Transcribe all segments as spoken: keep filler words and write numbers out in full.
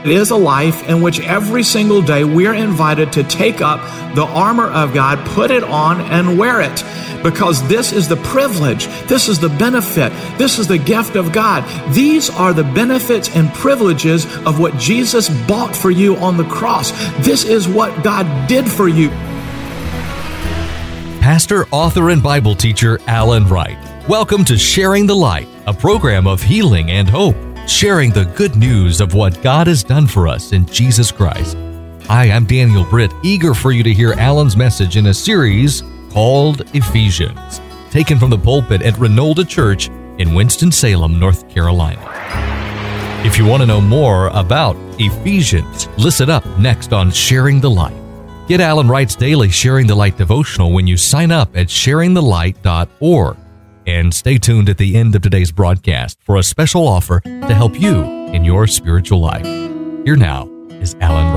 It is a life in which every single day we are invited to take up the armor of God, put it on, and wear it. Because this is the privilege, this is the benefit, this is the gift of God. These are the benefits and privileges of what Jesus bought for you on the cross. This is what God did for you. Pastor, author, and Bible teacher Alan Wright. Welcome to Sharing the Light, a program of healing and hope, sharing the good news of what God has done for us in Jesus Christ. Hi, I'm Daniel Britt, eager for you to hear Alan's message in a series called Ephesians, taken from the pulpit at Renolda Church in Winston-Salem, North Carolina. If you want to know more about Ephesians, listen up next on Sharing the Light. Get Alan Wright's daily Sharing the Light devotional when you sign up at sharing the light dot org. And stay tuned at the end of today's broadcast for a special offer to help you in your spiritual life. Here now is Alan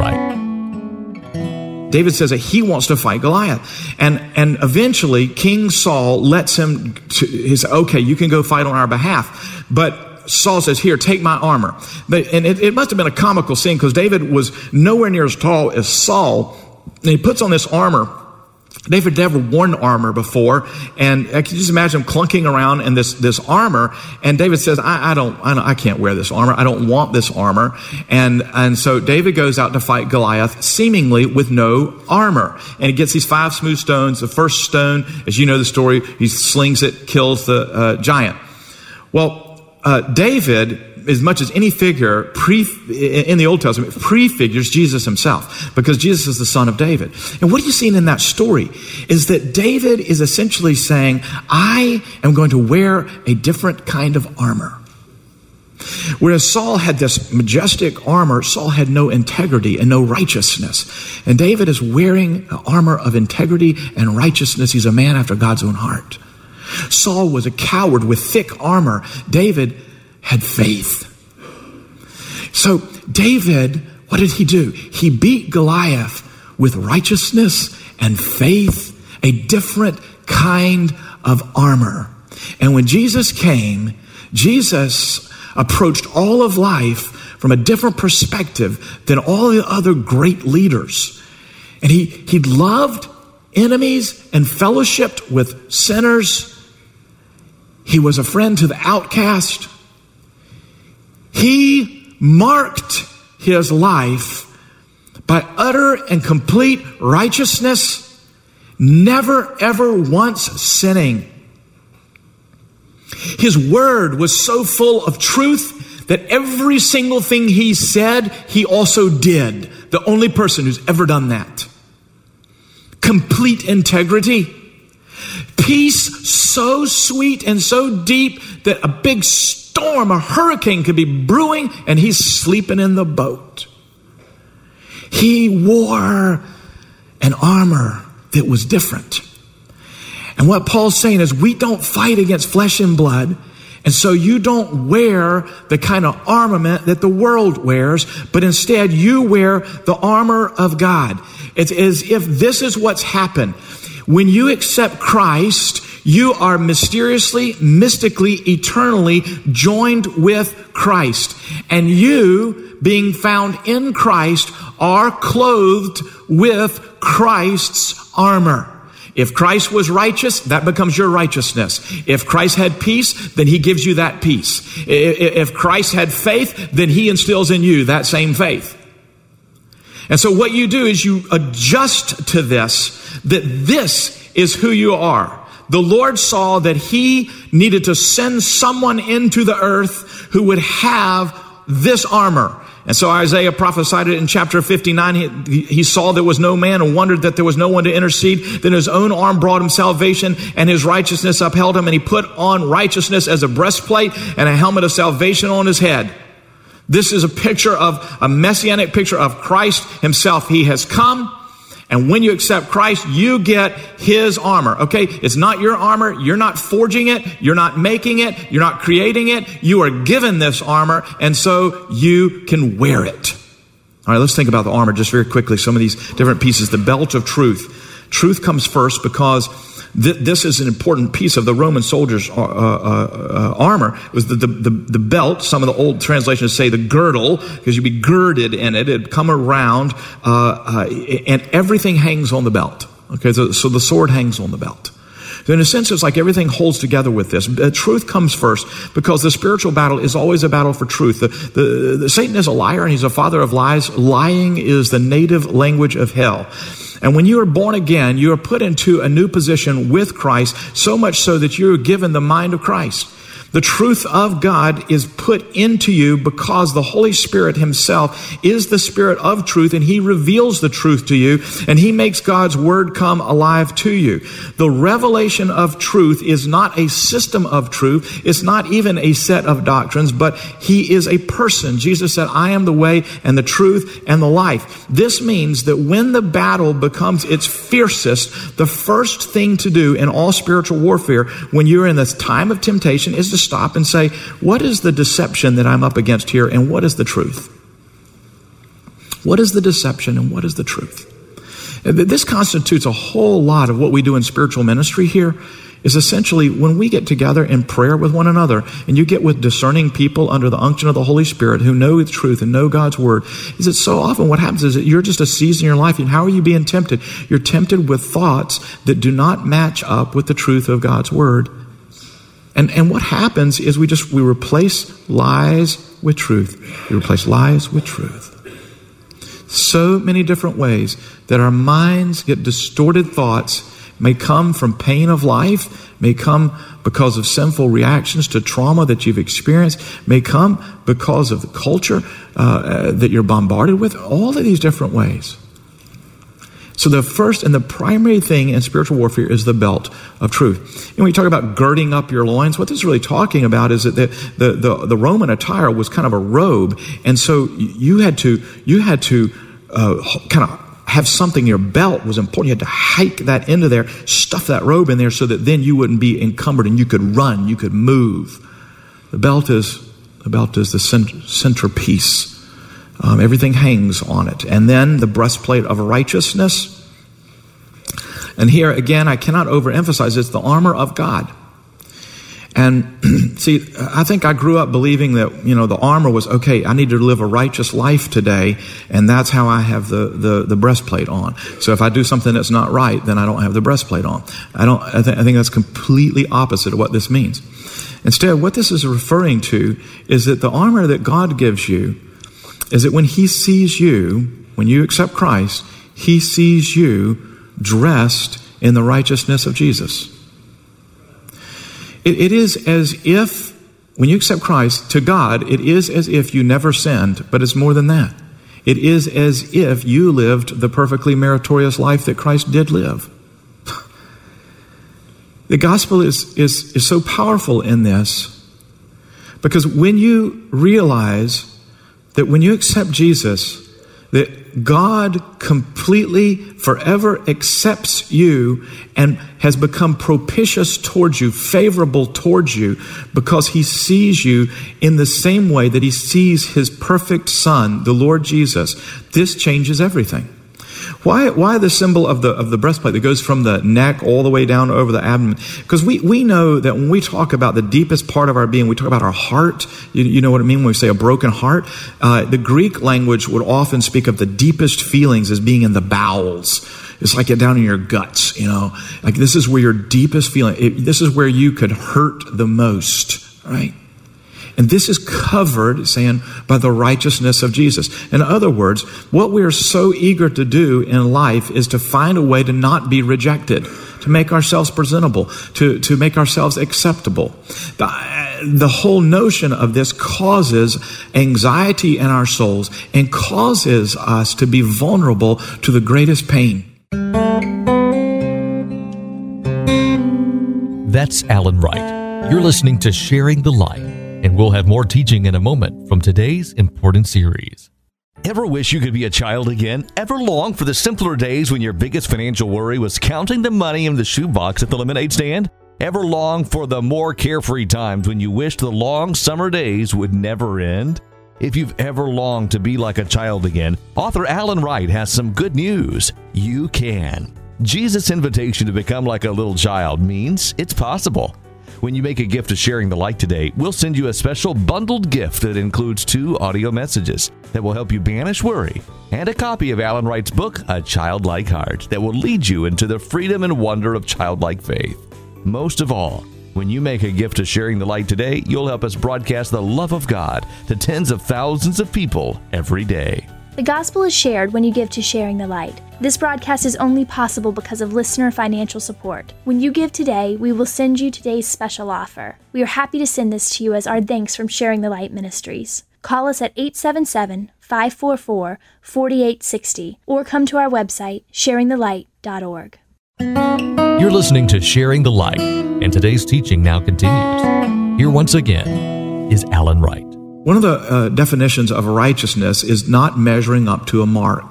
Wright. David says that he wants to fight Goliath. And and eventually King Saul lets him, to, he says, okay, you can go fight on our behalf. But Saul says, here, take my armor. But And it, it must have been a comical scene because David was nowhere near as tall as Saul. And he puts on this armor. David never worn armor before, and I can just imagine him clunking around in this, this armor. And David says, I, I don't, I don't, I can't wear this armor. I don't want this armor. And, and so David goes out to fight Goliath, seemingly with no armor. And he gets these five smooth stones. The first stone, as you know the story, he slings it, kills the uh, giant. Well, uh, David, as much as any figure pre in the Old Testament, prefigures Jesus himself, because Jesus is the son of David. And what are you seeing in that story is that David is essentially saying, I am going to wear a different kind of armor. Whereas Saul had this majestic armor, Saul had no integrity and no righteousness. And David is wearing the armor of integrity and righteousness. He's a man after God's own heart. Saul was a coward with thick armor. David had faith. So David, what did he do? He beat Goliath with righteousness and faith, a different kind of armor. And when Jesus came, Jesus approached all of life from a different perspective than all the other great leaders. And he, he loved enemies and fellowshiped with sinners. He was a friend to the outcast. He marked his life by utter and complete righteousness, never ever once sinning. His word was so full of truth that every single thing he said, he also did. The only person who's ever done that. Complete integrity. Peace so sweet and so deep that a big storm, a hurricane could be brewing and he's sleeping in the boat. He wore an armor that was different. And what Paul's saying is we don't fight against flesh and blood. And so you don't wear the kind of armament that the world wears, but instead you wear the armor of God. It's as if this is what's happened. When you accept Christ, you are mysteriously, mystically, eternally joined with Christ. And you, being found in Christ, are clothed with Christ's armor. If Christ was righteous, that becomes your righteousness. If Christ had peace, then he gives you that peace. If Christ had faith, then he instills in you that same faith. And so what you do is you adjust to this, that this is who you are. The Lord saw that he needed to send someone into the earth who would have this armor. And so Isaiah prophesied it in chapter fifty-nine. He, he saw there was no man and wondered that there was no one to intercede. Then his own arm brought him salvation and his righteousness upheld him. And he put on righteousness as a breastplate and a helmet of salvation on his head. This is a picture of a messianic picture of Christ himself. He has come. And when you accept Christ, you get his armor, okay? It's not your armor. You're not forging it. You're not making it. You're not creating it. You are given this armor, and so you can wear it. All right, let's think about the armor just very quickly. Some of these different pieces. The belt of truth. Truth comes first because th- this is an important piece of the Roman soldiers' uh, uh, uh, armor. It was the, the, the, the belt. Some of the old translations say the girdle, because you'd be girded in it. It'd come around, uh, uh, and everything hangs on the belt. Okay, so, so the sword hangs on the belt. So in a sense, it's like everything holds together with this. Uh, truth comes first, because the spiritual battle is always a battle for truth. The, the, the, Satan is a liar, and he's a father of lies. Lying is the native language of hell. And when you are born again, you are put into a new position with Christ, so much so that you are given the mind of Christ. The truth of God is put into you because the Holy Spirit himself is the Spirit of truth, and he reveals the truth to you, and he makes God's word come alive to you. The revelation of truth is not a system of truth. It's not even a set of doctrines, but he is a person. Jesus said, I am the way and the truth and the life. This means that when the battle becomes its fiercest, the first thing to do in all spiritual warfare when you're in this time of temptation is to stop and say, what is the deception that I'm up against here, and what is the truth? What is the deception and what is the truth? This constitutes a whole lot of what we do in spiritual ministry here. Is essentially when we get together in prayer with one another, and you get with discerning people under the unction of the Holy Spirit who know the truth and know God's word, is that so often what happens is that you're just a season in your life, and how are you being tempted? You're tempted with thoughts that do not match up with the truth of God's word. And and what happens is we just, we replace lies with truth. We replace lies with truth. So many different ways that our minds get distorted thoughts, may come from pain of life, may come because of sinful reactions to trauma that you've experienced, may come because of the culture uh, that you're bombarded with, all of these different ways. So the first and the primary thing in spiritual warfare is the belt of truth. And when you talk about girding up your loins, what this is really talking about is that the, the, the, the Roman attire was kind of a robe. And so you had to, you had to uh, kind of have something, your belt was important. You had to hike that into there, stuff that robe in there so that then you wouldn't be encumbered and you could run, you could move. The belt is, the belt is the cent- centerpiece. Um, everything hangs on it. And then the breastplate of righteousness. And here again, I cannot overemphasize, it's the armor of God. And see, I think I grew up believing that, you know, the armor was, okay, I need to live a righteous life today, and that's how I have the, the, the breastplate on. So if I do something that's not right, then I don't have the breastplate on. I don't, I, th- I think that's completely opposite of what this means. Instead, what this is referring to is that the armor that God gives you is that when he sees you, when you accept Christ, he sees you dressed in the righteousness of Jesus. It, it is as if, when you accept Christ, to God, it is as if you never sinned, but it's more than that. It is as if you lived the perfectly meritorious life that Christ did live. The gospel is, is, is so powerful in this, because when you realize that when you accept Jesus, that God completely, forever accepts you and has become propitious towards you, favorable towards you, because he sees you in the same way that he sees his perfect Son, the Lord Jesus. This changes everything. Why, why the symbol of the, of the breastplate that goes from the neck all the way down over the abdomen? Because we, we know that when we talk about the deepest part of our being, we talk about our heart. You, you know what I mean when we say a broken heart? Uh, the Greek language would often speak of the deepest feelings as being in the bowels. It's like it down in your guts, you know. Like this is where your deepest feeling, it, this is where you could hurt the most, right? And this is covered, saying, by the righteousness of Jesus. In other words, what we are so eager to do in life is to find a way to not be rejected, to make ourselves presentable, to, to make ourselves acceptable. The, the whole notion of this causes anxiety in our souls and causes us to be vulnerable to the greatest pain. That's Alan Wright. You're listening to Sharing the Light. And we'll have more teaching in a moment from today's important series. Ever wish you could be a child again? Ever long for the simpler days when your biggest financial worry was counting the money in the shoebox at the lemonade stand? Ever long for the more carefree times when you wished the long summer days would never end? If you've ever longed to be like a child again, author Alan Wright has some good news. You can. Jesus' invitation to become like a little child means it's possible. When you make a gift to Sharing the Light today, we'll send you a special bundled gift that includes two audio messages that will help you banish worry and a copy of Alan Wright's book, A Childlike Heart, that will lead you into the freedom and wonder of childlike faith. Most of all, when you make a gift to Sharing the Light today, you'll help us broadcast the love of God to tens of thousands of people every day. The gospel is shared when you give to Sharing the Light. This broadcast is only possible because of listener financial support. When you give today, we will send you today's special offer. We are happy to send this to you as our thanks from Sharing the Light Ministries. Call us at eight seven seven, five four four, four eight six zero or come to our website, sharing the light dot org. You're listening to Sharing the Light, and today's teaching now continues. Here once again is Alan Wright. One of the uh, definitions of righteousness is not measuring up to a mark.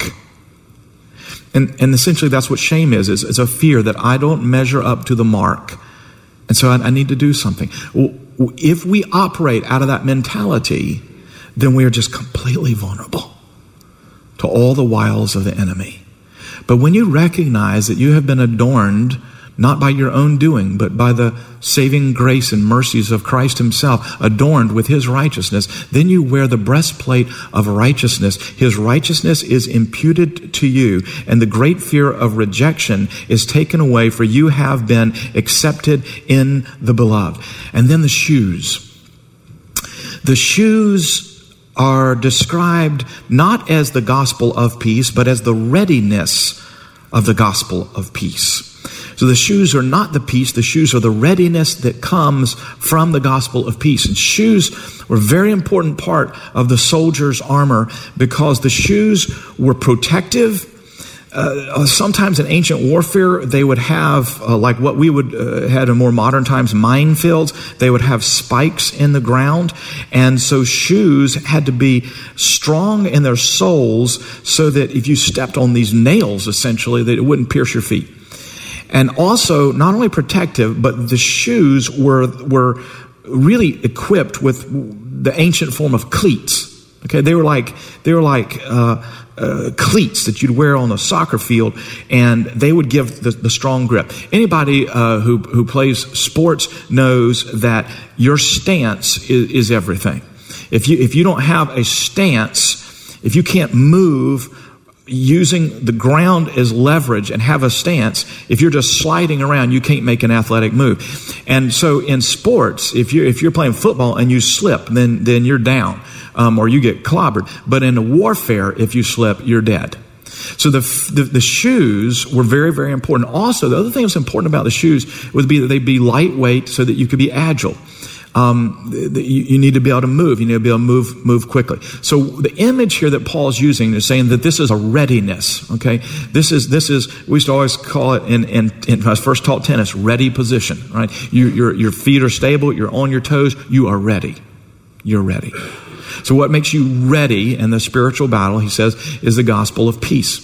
And, and essentially that's what shame is, is, is a fear that I don't measure up to the mark. And so I, I need to do something. If we operate out of that mentality, then we are just completely vulnerable to all the wiles of the enemy. But when you recognize that you have been adorned not by your own doing, but by the saving grace and mercies of Christ himself, adorned with his righteousness, then you wear the breastplate of righteousness. His righteousness is imputed to you, and the great fear of rejection is taken away, for you have been accepted in the beloved. And then the shoes. The shoes are described not as the gospel of peace, but as the readiness of the gospel of peace. So the shoes are not the peace, the shoes are the readiness that comes from the gospel of peace. And shoes were a very important part of the soldier's armor because the shoes were protective. Uh, sometimes in ancient warfare, they would have, uh, like what we would uh, had in more modern times, minefields. They would have spikes in the ground. And so shoes had to be strong in their soles so that if you stepped on these nails, essentially, that it wouldn't pierce your feet. And also, not only protective, but the shoes were were really equipped with the ancient form of cleats. Okay, they were like they were like uh, uh, cleats that you'd wear on a soccer field, and they would give the, the strong grip. Anybody uh, who who plays sports knows that your stance is, is everything. If you if you don't have a stance, if you can't move using the ground as leverage and have a stance, if you're just sliding around, you can't make an athletic move. And so in sports, if you're, if you're playing football and you slip, then, then you're down, um, or you get clobbered. But in a warfare, if you slip, you're dead. So the, the the shoes were very, very important. Also, the other thing that's important about the shoes would be that they'd be lightweight so that you could be agile. Um, the, the, you, you need to be able to move. You need to be able to move, move quickly. So the image here that Paul's using is saying that this is a readiness. Okay, this is this is we used to always call it in in, in when I was first taught tennis, ready position. Right, you, your your feet are stable. You're on your toes. You are ready. You're ready. So what makes you ready in the spiritual battle, he says, is the gospel of peace.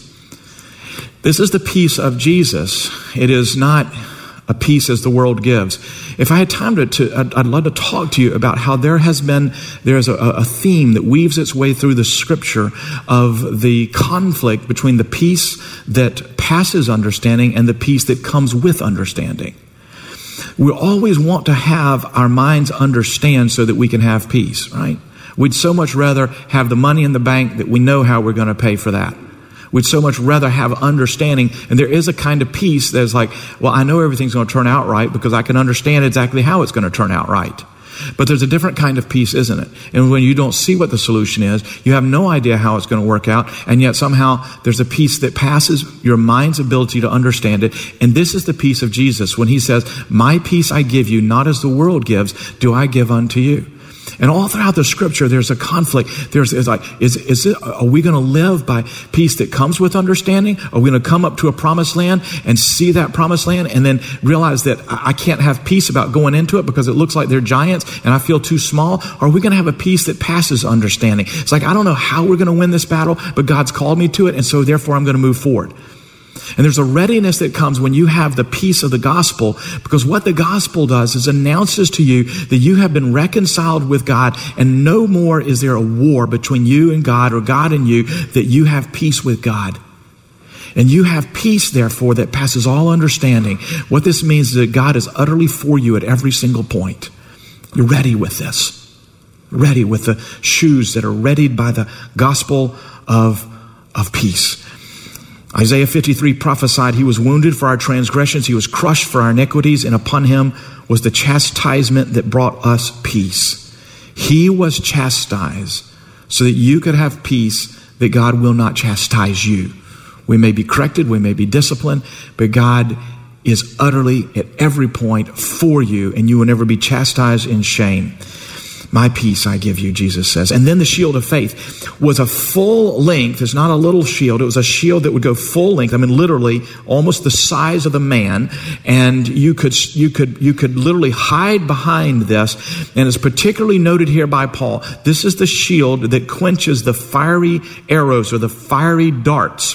This is the peace of Jesus. It is not a peace as the world gives. If I had time to, to I'd, I'd love to talk to you about how there has been, there's a, a theme that weaves its way through the scripture of the conflict between the peace that passes understanding and the peace that comes with understanding. We always want to have our minds understand so that we can have peace, right? We'd so much rather have the money in the bank that we know how we're going to pay for that. We'd so much rather have understanding. And there is a kind of peace that's like, well, I know everything's going to turn out right because I can understand exactly how it's going to turn out right. But there's a different kind of peace, isn't it? And when you don't see what the solution is, you have no idea how it's going to work out. And yet somehow there's a peace that passes your mind's ability to understand it. And this is the peace of Jesus when he says, my peace I give you, not as the world gives, do I give unto you. And all throughout the scripture, there's a conflict. There's, there's like, is, is it, are we going to live by peace that comes with understanding? Are we going to come up to a promised land and see that promised land and then realize that I can't have peace about going into it because it looks like they're giants and I feel too small? Or are we going to have a peace that passes understanding? It's like, I don't know how we're going to win this battle, but God's called me to it. And so therefore I'm going to move forward. And there's a readiness that comes when you have the peace of the gospel, because what the gospel does is announces to you that you have been reconciled with God, and no more is there a war between you and God or God and you, that you have peace with God. And you have peace, therefore, that passes all understanding. What this means is that God is utterly for you at every single point. You're ready with this. Ready with the shoes that are readied by the gospel of, of peace. Isaiah fifty-three prophesied, he was wounded for our transgressions, he was crushed for our iniquities, and upon him was the chastisement that brought us peace. He was chastised so that you could have peace, that God will not chastise you. We may be corrected, we may be disciplined, but God is utterly at every point for you, and you will never be chastised in shame. My peace I give you, Jesus says. And then the shield of faith was a full length. It's not a little shield. It was a shield that would go full length. I mean, literally almost the size of a man. And you could, you could, you could literally hide behind this. And it's particularly noted here by Paul. This is the shield that quenches the fiery arrows or the fiery darts.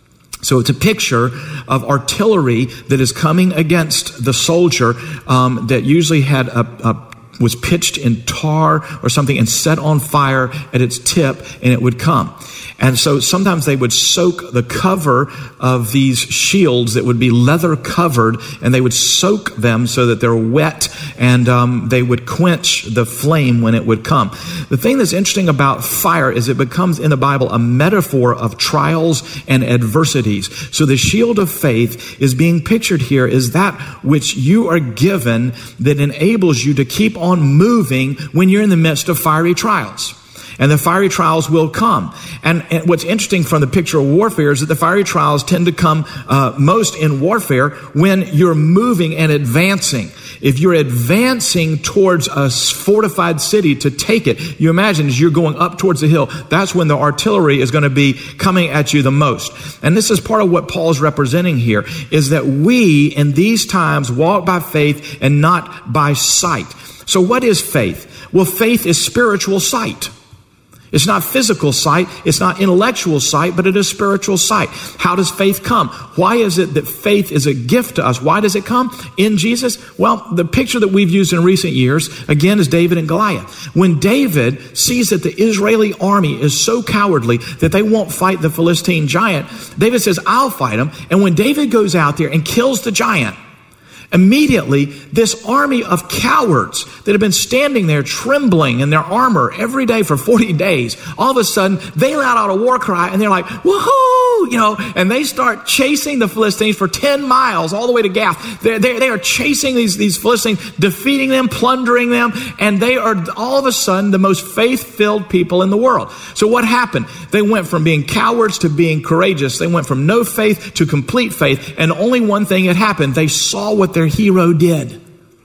So it's a picture of artillery that is coming against the soldier, um, that usually had a, a was pitched in tar or something and set on fire at its tip, and it would come. And so sometimes they would soak the cover of these shields that would be leather covered, and they would soak them so that they're wet, and um, they would quench the flame when it would come. The thing that's interesting about fire is it becomes in the Bible a metaphor of trials and adversities. So the shield of faith is being pictured here is that which you are given that enables you to keep on moving when you're in the midst of fiery trials. And the fiery trials will come. And, and what's interesting from the picture of warfare is that the fiery trials tend to come uh, most in warfare when you're moving and advancing. If you're advancing towards a fortified city to take it, you imagine as you're going up towards the hill, that's when the artillery is going to be coming at you the most. And this is part of what Paul's representing here, is that we in these times walk by faith and not by sight. So what is faith? Well, faith is spiritual sight. It's not physical sight. It's not intellectual sight, but it is spiritual sight. How does faith come? Why is it that faith is a gift to us? Why does it come in Jesus? Well, the picture that we've used in recent years, again, is David and Goliath. When David sees that the Israeli army is so cowardly that they won't fight the Philistine giant, David says, I'll fight him. And when David goes out there and kills the giant, immediately, this army of cowards that have been standing there trembling in their armor every day for forty days, all of a sudden, they let out a war cry and they're like, woohoo, you know, and they start chasing the Philistines for ten miles all the way to Gath. They're, they're, they are chasing these, these Philistines, defeating them, plundering them, and they are all of a sudden the most faith-filled people in the world. So what happened? They went from being cowards to being courageous. They went from no faith to complete faith, and only one thing had happened. They saw what their hero did.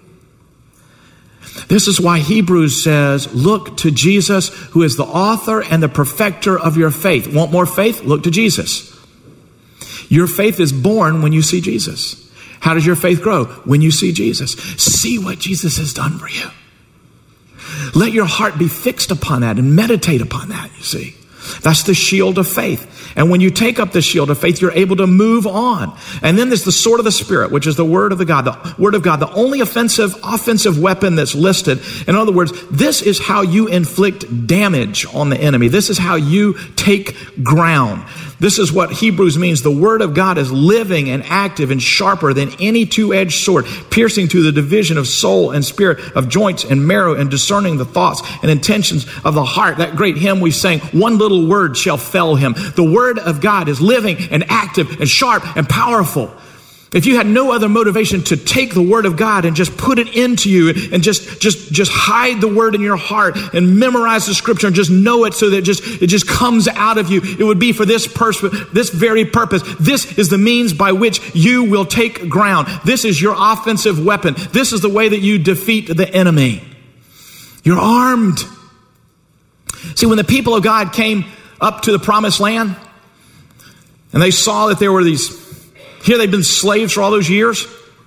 This is why Hebrews says, look to Jesus, who is the author and the perfecter of your faith. Want more faith? Look to Jesus. Your faith is born when you see Jesus. How does your faith grow? When you see Jesus. See what Jesus has done for you. Let your heart be fixed upon that and meditate upon that, you see. That's the shield of faith. And when you take up the shield of faith, you're able to move on. And then there's the sword of the Spirit, which is the word of the God, the word of God, the only offensive, offensive weapon that's listed. In other words, this is how you inflict damage on the enemy. This is how you take ground. This is what Hebrews means. The word of God is living and active and sharper than any two-edged sword, piercing to the division of soul and spirit, of joints and marrow, and discerning the thoughts and intentions of the heart. That great hymn we sang, one little word shall fell him. The word of God is living and active and sharp and powerful. If you had no other motivation to take the word of God and just put it into you and just, just, just hide the word in your heart and memorize the scripture and just know it so that it just, it just comes out of you, it would be for this purpose, this very purpose. This is the means by which you will take ground. This is your offensive weapon. This is the way that you defeat the enemy. You're armed. See, when the people of God came up to the promised land and they saw that there were these, here they'd been slaves for all those years,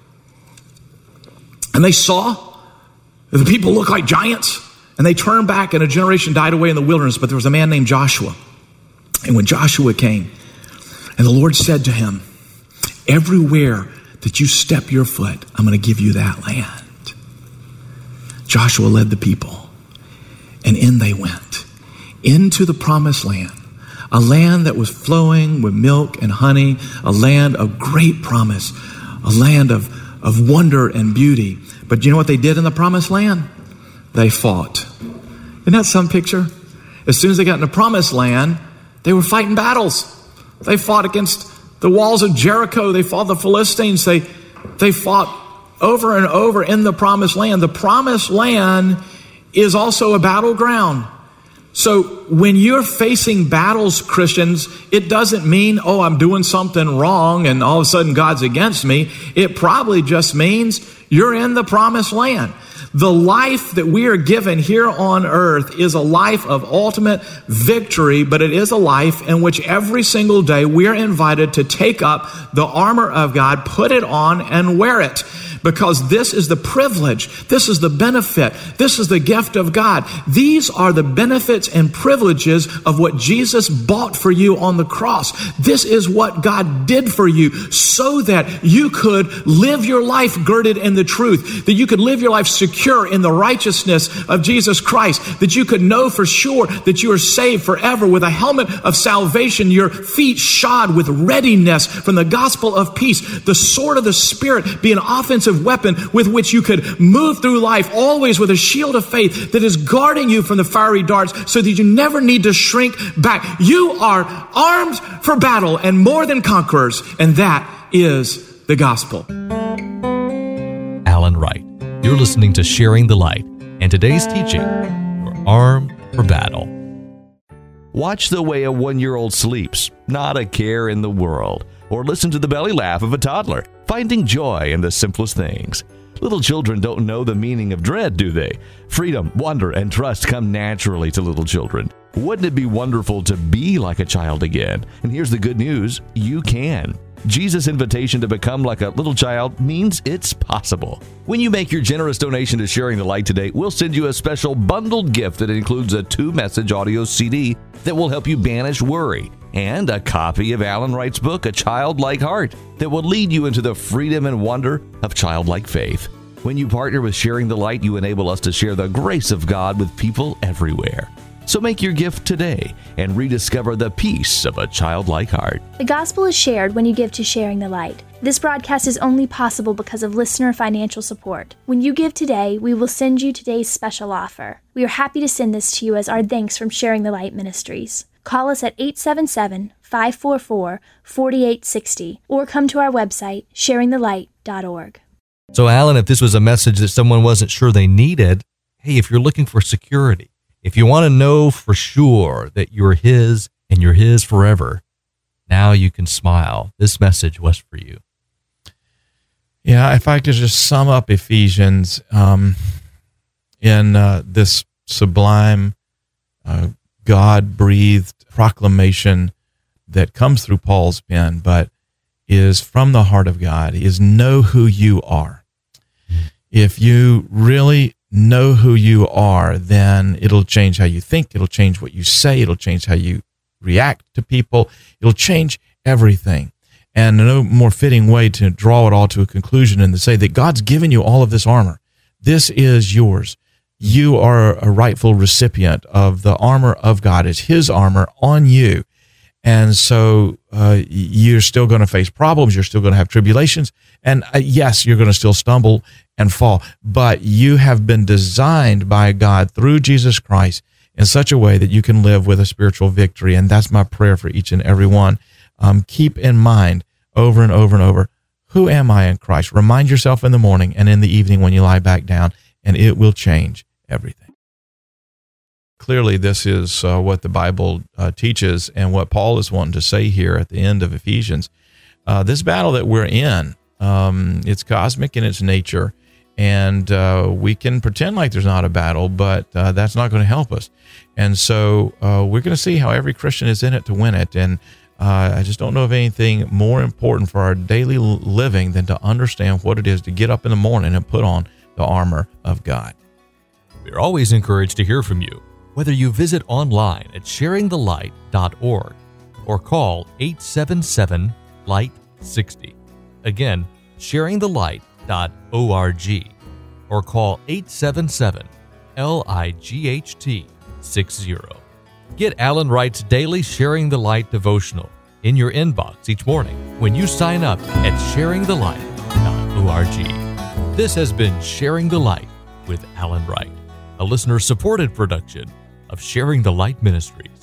and they saw that the people looked like giants, and they turned back and a generation died away in the wilderness. But there was a man named Joshua. And when Joshua came, and the Lord said to him, everywhere that you step your foot, I'm going to give you that land. Joshua led the people, and in they went into the promised land, a land that was flowing with milk and honey, a land of great promise, a land of, of wonder and beauty. But you know what they did in the promised land? They fought. Isn't that some picture? As soon as they got in the promised land, they were fighting battles. They fought against the walls of Jericho. They fought the Philistines. They, they fought over and over in the promised land. The promised land is also a battleground. So when you're facing battles, Christians, it doesn't mean, oh, I'm doing something wrong and all of a sudden God's against me. It probably just means you're in the promised land. The life that we are given here on earth is a life of ultimate victory, but it is a life in which every single day we are invited to take up the armor of God, put it on, and wear it. Because this is the privilege, this is the benefit, this is the gift of God. These are the benefits and privileges of what Jesus bought for you on the cross. This is what God did for you so that you could live your life girded in the truth, that you could live your life secure in the righteousness of Jesus Christ, that you could know for sure that you are saved forever with a helmet of salvation, your feet shod with readiness from the gospel of peace, the sword of the Spirit be an offensive weapon with which you could move through life, always with a shield of faith that is guarding you from the fiery darts so that you never need to shrink back. You are armed for battle and more than conquerors, and that is the gospel. Alan Wright. You're listening to Sharing the Light, and today's teaching, you're armed for battle. Watch the way a one-year-old sleeps, not a care in the world. Or listen to the belly laugh of a toddler, finding joy in the simplest things. Little children don't know the meaning of dread, do they? Freedom, wonder, and trust come naturally to little children. Wouldn't it be wonderful to be like a child again? And here's the good news, you can. Jesus' invitation to become like a little child means it's possible. When you make your generous donation to Sharing the Light today, we'll send you a special bundled gift that includes a two-message audio C D that will help you banish worry, and a copy of Alan Wright's book, A Childlike Heart, that will lead you into the freedom and wonder of childlike faith. When you partner with Sharing the Light, you enable us to share the grace of God with people everywhere. So make your gift today and rediscover the peace of a childlike heart. The gospel is shared when you give to Sharing the Light. This broadcast is only possible because of listener financial support. When you give today, we will send you today's special offer. We are happy to send this to you as our thanks from Sharing the Light Ministries. Call us at eight seven seven, five four four, four eight six zero or come to our website, sharing the light dot org. So, Alan, if this was a message that someone wasn't sure they needed, hey, if you're looking for security, if you want to know for sure that you're His and you're His forever, now you can smile. This message was for you. Yeah, if I could just sum up Ephesians um, in uh, this sublime, uh, God-breathed proclamation that comes through Paul's pen, but is from the heart of God, is know who you are. If you really know who you are, then it'll change how you think, it'll change what you say, it'll change how you react to people, it'll change everything. And no more fitting way to draw it all to a conclusion than to say that God's given you all of this armor. This is yours. You are a rightful recipient of the armor of God. It's His armor on you. And so uh, you're still going to face problems. You're still going to have tribulations. And uh, yes, you're going to still stumble and fall. But you have been designed by God through Jesus Christ in such a way that you can live with a spiritual victory. And that's my prayer for each and every one. Um, keep in mind over and over and over, who am I in Christ? Remind yourself in the morning and in the evening when you lie back down, and it will change everything. Clearly, this is uh, what the Bible uh, teaches and what Paul is wanting to say here at the end of Ephesians. Uh, this battle that we're in, um, it's cosmic in its nature, and uh, we can pretend like there's not a battle, but uh, that's not going to help us. And so uh, we're going to see how every Christian is in it to win it. And uh, I just don't know of anything more important for our daily living than to understand what it is to get up in the morning and put on the armor of God. We're always encouraged to hear from you, whether you visit online at sharing the light dot org or call eight seven seven, light sixty. Again, sharing the light dot org or call eight seven seven, L I G H T sixty. Get Alan Wright's daily Sharing the Light devotional in your inbox each morning when you sign up at sharing the light dot org. This has been Sharing the Light with Alan Wright, a listener-supported production of Sharing the Light Ministries.